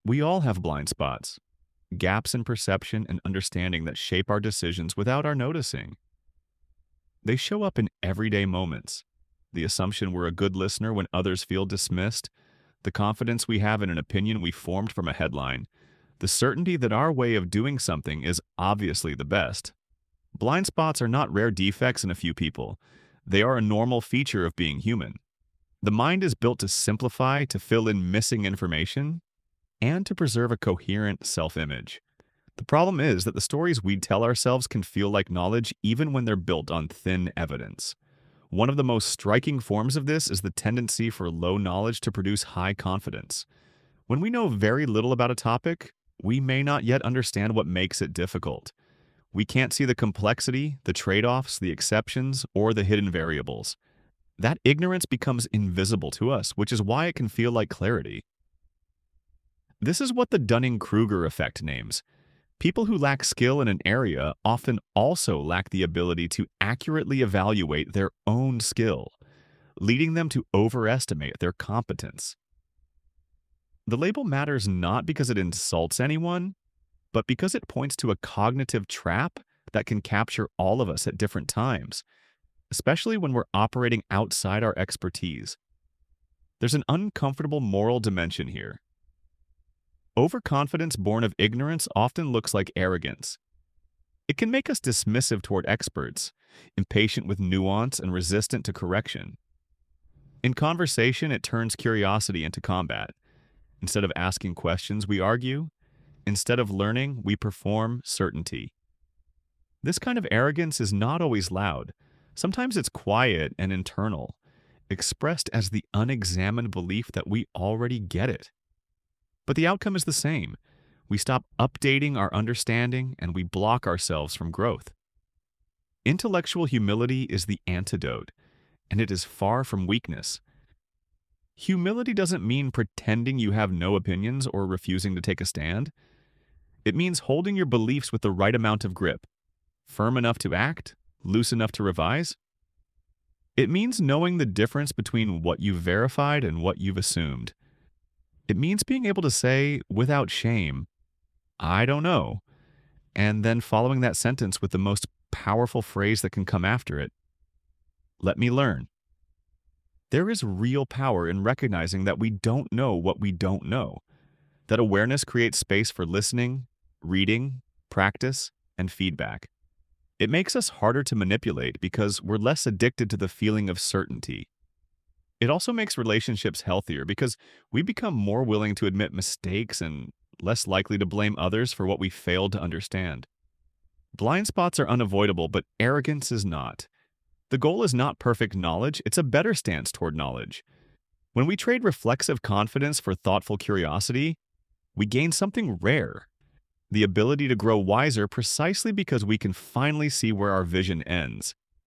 We all have blind spots, gaps in perception and understanding that shape our decisions without our noticing. They show up in everyday moments. The assumption we're a good listener when others feel dismissed, the confidence we have in an opinion we formed from a headline, the certainty that our way of doing something is obviously the best. Blind spots are not rare defects in a few people. They are a normal feature of being human. The mind is built to simplify, to fill in missing information, and to preserve a coherent self-image. The problem is that the stories we tell ourselves can feel like knowledge even when they're built on thin evidence. One of the most striking forms of this is the tendency for low knowledge to produce high confidence. When we know very little about a topic, we may not yet understand what makes it difficult. We can't see the complexity, the trade-offs, the exceptions, or the hidden variables. That ignorance becomes invisible to us, which is why it can feel like clarity. This is what the Dunning-Kruger effect names. People who lack skill in an area often also lack the ability to accurately evaluate their own skill, leading them to overestimate their competence. The label matters not because it insults anyone, but because it points to a cognitive trap that can capture all of us at different times, especially when we're operating outside our expertise. There's an uncomfortable moral dimension here. Overconfidence born of ignorance often looks like arrogance. It can make us dismissive toward experts, impatient with nuance and resistant to correction. In conversation, it turns curiosity into combat. Instead of asking questions, we argue. Instead of learning, we perform certainty. This kind of arrogance is not always loud. Sometimes it's quiet and internal, expressed as the unexamined belief that we already get it. But the outcome is the same. We stop updating our understanding and we block ourselves from growth. Intellectual humility is the antidote, and it is far from weakness. Humility doesn't mean pretending you have no opinions or refusing to take a stand. It means holding your beliefs with the right amount of grip, firm enough to act, loose enough to revise. It means knowing the difference between what you've verified and what you've assumed. It means being able to say, without shame, I don't know, and then following that sentence with the most powerful phrase that can come after it. Let me learn. There is real power in recognizing that we don't know what we don't know. That awareness creates space for listening, reading, practice, and feedback. It makes us harder to manipulate because we're less addicted to the feeling of certainty. It also makes relationships healthier because we become more willing to admit mistakes and less likely to blame others for what we failed to understand. Blind spots are unavoidable, but arrogance is not. The goal is not perfect knowledge, it's a better stance toward knowledge. When we trade reflexive confidence for thoughtful curiosity, we gain something rare, the ability to grow wiser precisely because we can finally see where our vision ends.